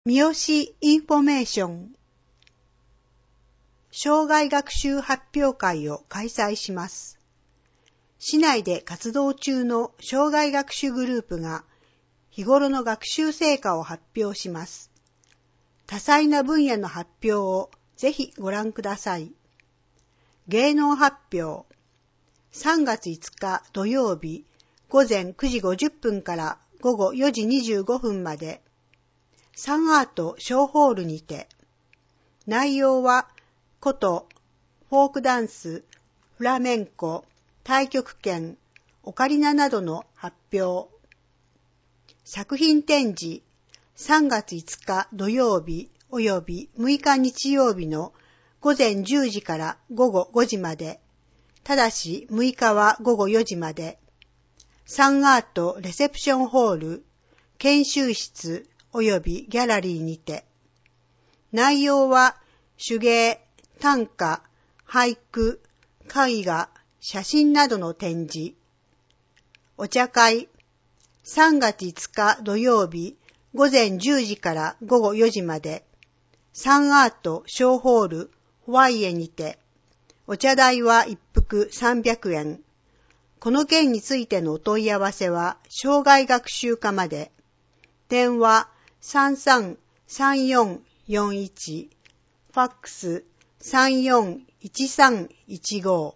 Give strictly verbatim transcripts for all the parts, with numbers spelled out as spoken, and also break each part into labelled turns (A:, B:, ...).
A: 三好インフォメーション生涯学習発表会を開催します。市内で活動中の生涯学習グループが日頃の学習成果を発表します。多彩な分野の発表をぜひご覧ください。芸能発表さんがついつか土曜日午前くじごじゅっぷんから午後よじにじゅうごふんまでサンアート小ホールにて、内容は琴、フォークダンス、フラメンコ、太極拳、オカリナなどの発表。作品展示さんがついつか土曜日およびむいか日曜日の午前じゅうじから午後ごじまで、ただしむいかは午後よじまで、サンアートレセプションホール、研修室およびギャラリーにて、内容は手芸、短歌、俳句、絵画、写真などの展示。お茶会さんがついつか土曜日午前じゅうじから午後よじまで、サンアート小ホールホワイエにて、お茶代は一服さんびゃくえん。この件についてのお問い合わせは生涯学習課まで。電話さんさんさんよんよんいち、ファックスさんよんいちさんいちご。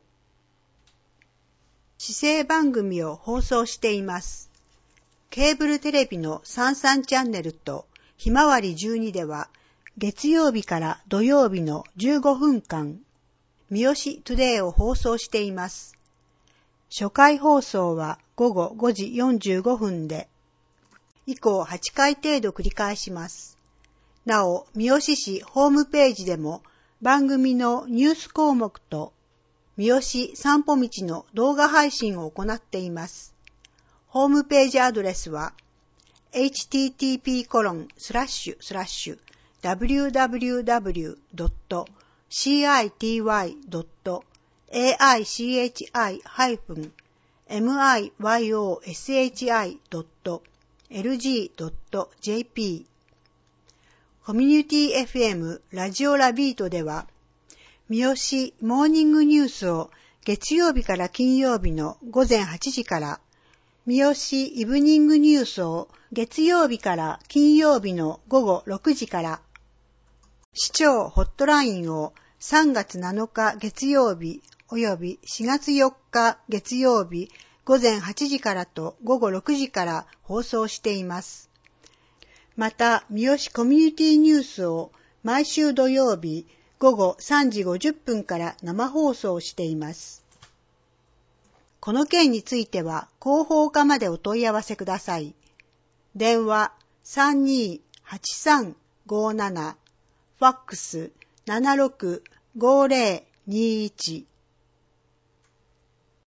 A: 市政番組を放送しています。ケーブルテレビのさんさんチャンネルとひまわりじゅうにでは月曜日から土曜日のじゅうごふんかん、三好トゥデイを放送しています。初回放送は午後ごじよんじゅうごふんで、以降はちかい程度繰り返します。なお、三好市ホームページでも番組のニュース項目と三好散歩道の動画配信を行っています。ホームページアドレスは エイチティーティーピーコロンスラッシュスラッシュダブリューダブリューダブリュードットシーアイティーワイドットエーアイシーエイチアイハイフンエムアイワイオーエスエイチアイドットエルジードットジェーピー コミュニティ エフエム ラジオラビートでは三好モーニングニュースを月曜日から金曜日の午前はちじから、三好イブニングニュースを月曜日から金曜日の午後ろくじから、市長ホットラインをさんがつなのか月曜日およびしがつよっか月曜日午前はちじからと午後ろくじから放送しています。また、三好コミュニティニュースを毎週土曜日午後さんじごじゅっぷんから生放送しています。この件については広報課までお問い合わせください。電話さんにーはちさんごーなな、ファックスななろくごーぜろにーいち。